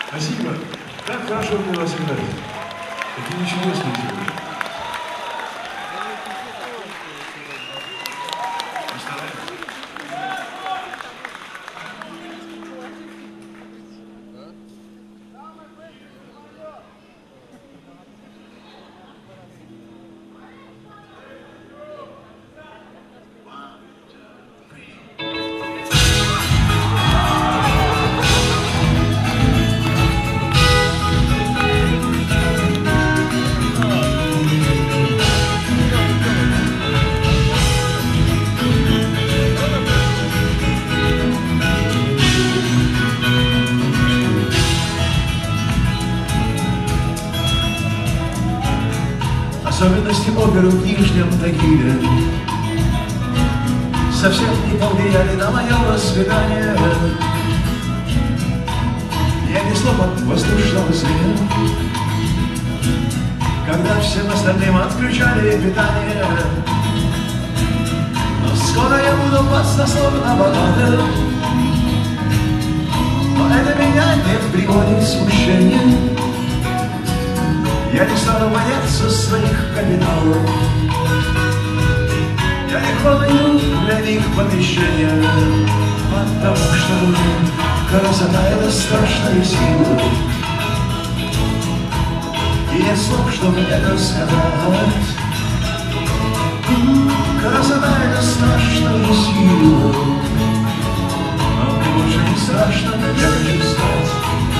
Спасибо. Так хорошо мне вас играть. Такие чудесные девушки. Особенности оперы в Нижнем Тагиле совсем не повлияли на мое воспитание. Я несло под воздушного зверя, когда всем остальным отключали питание. Но скоро я буду баснословно богатым, но это меня не приводит в смущение. Я не стану бояться своих капиталов, я легко найду для них помещение, потому что красота — это страшная сила. И нет слов, чтобы это сказать. Красота — это страшная сила, но мне больше не страшно, я хочу стать.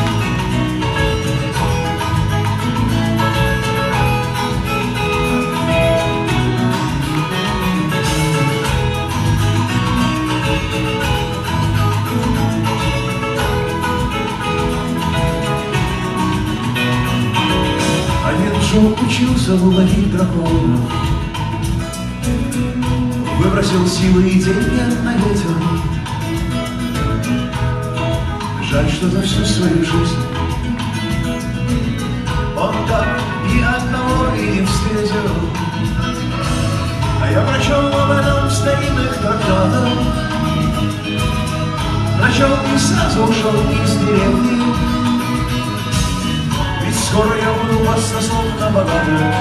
Джо учился ловить драконов, выбросил силы и деньги на ветер. Жаль, что за всю свою жизнь он так ни одного и не встретил. А я прочел об этом в старинных трактатах, прочел и сразу ушел из деревни. Скоро я буду баснословно богатым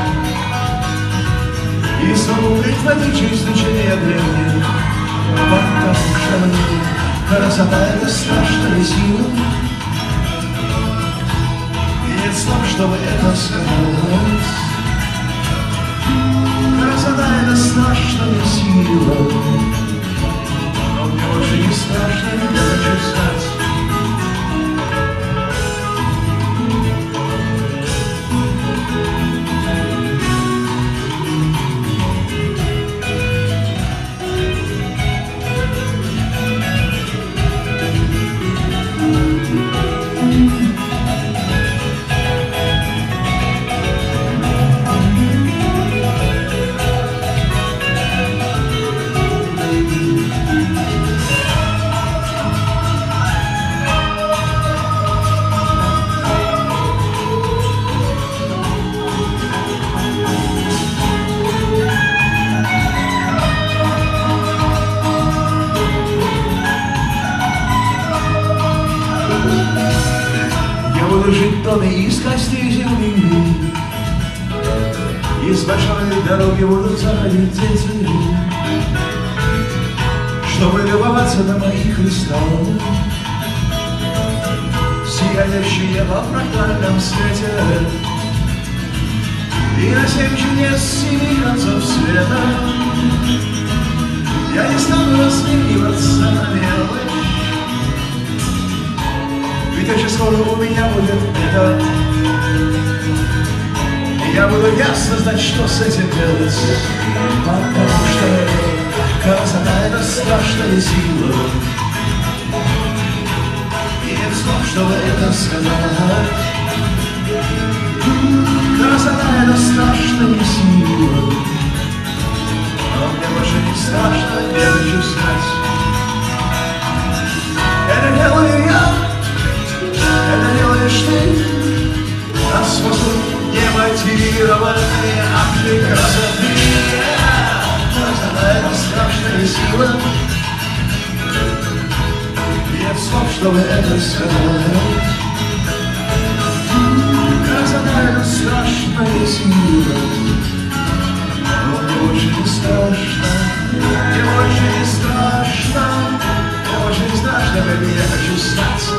и смогу притворить жизнь значения древних, потому что красота — это страшная сила. И нет слов, чтобы это сказать. Красота — это страшная сила, но мне больше не страшно, я хочу стать. Жить в доме из костей земли, и с большой дороги будут заходить дети, чтобы любоваться на моих кристаллах, сияющие во фрактальном свете. И на 7 чудес 7 концов света я не стану размениваться на мелочь. Ведь очень скоро у меня будет это, и я буду ясно знать, что с этим делать. Потому что красота — это страшная сила, и нет слов, чтобы это сказать. Красота — это страшная сила, но мне больше не страшно, я хочу знать. Это делаю я, это делаешь ты, а способ немотивированные акты красоты. Красота — это страшная сила, нет слов, чтобы это сказать. страшной силы. Но мне очень не страшно, мне очень не страшно, мне очень не страшно, baby, я хочу стать